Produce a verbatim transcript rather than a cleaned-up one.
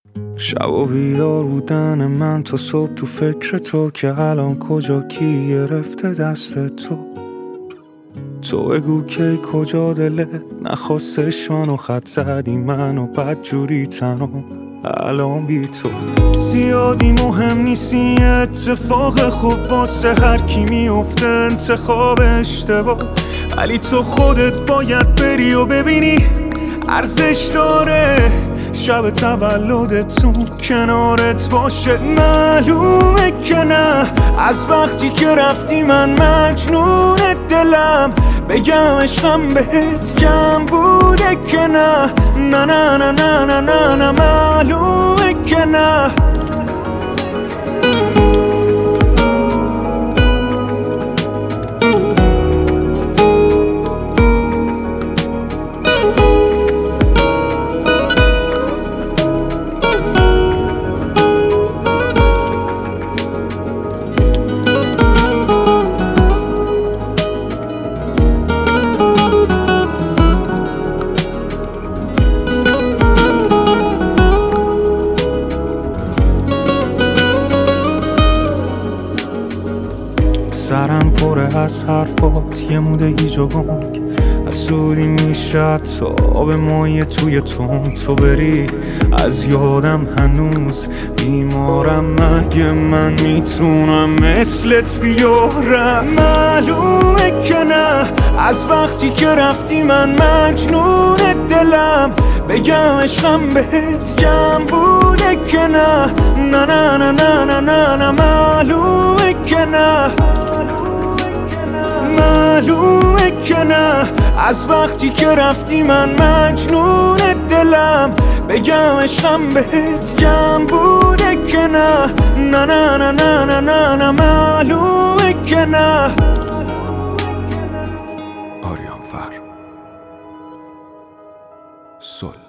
شب و بیدار بودن من تا صبح تو فکر تو، که الان کجا کی گرفته دست تو. تو بگو کی کجا دلت نخواستش منو، خط زدی منو بد جوری تنم الان بی تو. زیادی مهم نیستی، اتفاق خوب واسه هر کی میفته انتخاب اشتباه، ولی تو خودت باید بری و ببینی ارزش داره شب تولدتون کنارت باشه. معلومه که نه، از وقتی که رفتی من مجنون دلم، بگم عشقم بهت کم بوده که نه. نه نه نه نه نه نه نه معلومه که نه. سرم پره از حرفات، یه موده هیج و گنگ، حسودی میشه تا آب مایه توی تون. تو بری از یادم هنوز بیمارم، مگه من میتونم مثلت بیارم؟ معلومه که نه، از وقتی که رفتی من مجنون دلم، بگم عشقم بهت کم بوده که نه. نه نه نه نه نه نه نه معلومه که نه. معلومه که نه، از وقتی که رفتی من مجنون دلم، بگم عشقم بهت کم بوده که نه. نه نه نه نه نه نه نه معلومه که نه. آریان فر سل